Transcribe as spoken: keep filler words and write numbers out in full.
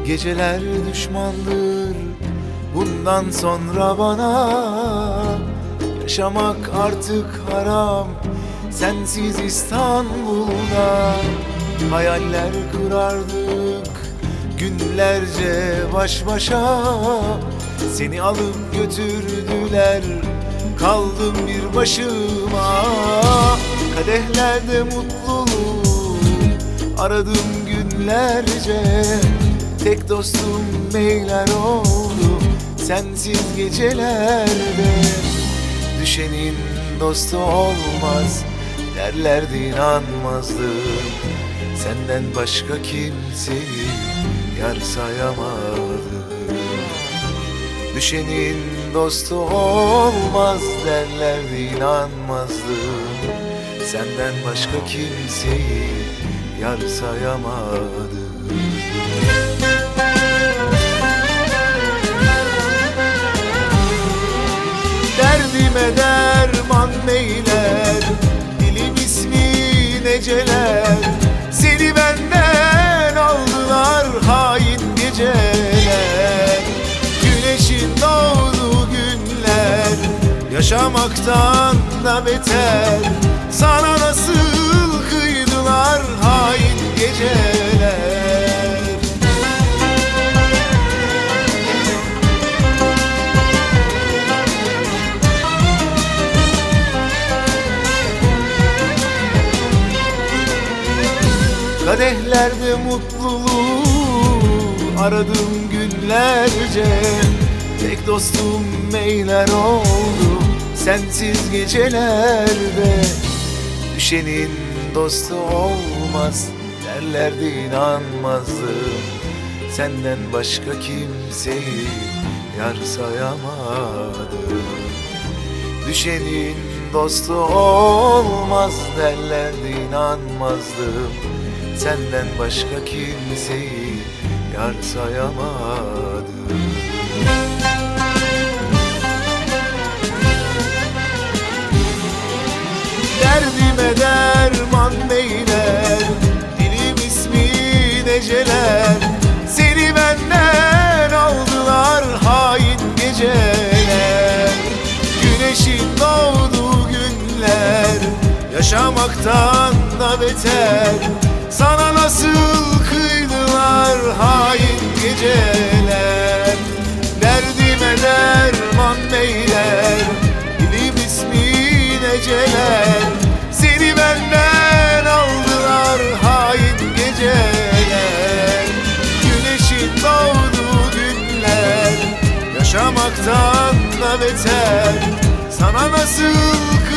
Geceler düşmandır bundan sonra bana. Yaşamak artık haram sensiz İstanbul'da. Hayaller kurardık günlerce baş başa. Seni alıp götürdüler, kaldım bir başıma. Kadehlerde mutluluğu aradım günlerce. Tek dostum beyler oldu sensiz gecelerde. Düşenin dostu olmaz derlerdi, inanmazdım. Senden başka kimseyi yar sayamadım. Düşenin dostu olmaz derlerdi, inanmazdım. Senden başka kimseyi yar sayamadım. Derdime derman neyler, dilim ismin eceler. Seni benden aldılar hain geceler. Güneşin doğduğu günler yaşamaktan da beter. Sana nasıl kıydılar hain geceler. Kadehlerde mutluluğu aradım günlerce. Tek dostum meyler oldu sensiz gecelerde. Düşenin dostu olmaz derlerdi, inanmazdım. Senden başka kimseyi yar sayamadım. Düşenin dostu olmaz derlerdi, inanmazdım. Senden başka kimseyi yar sayamadım. Derdime derman neyler, dilim ismin eceler. Seni benden aldılar hain geceler. Güneşin doğduğu günler yaşamaktan da beter. Sana nasıl kıydılar hain geceler. Derdime derman neyler, dilim ismin eceler. Seni benden aldılar hain geceler. Güneşin doğduğu günler yaşamaktan da beter. Sana nasıl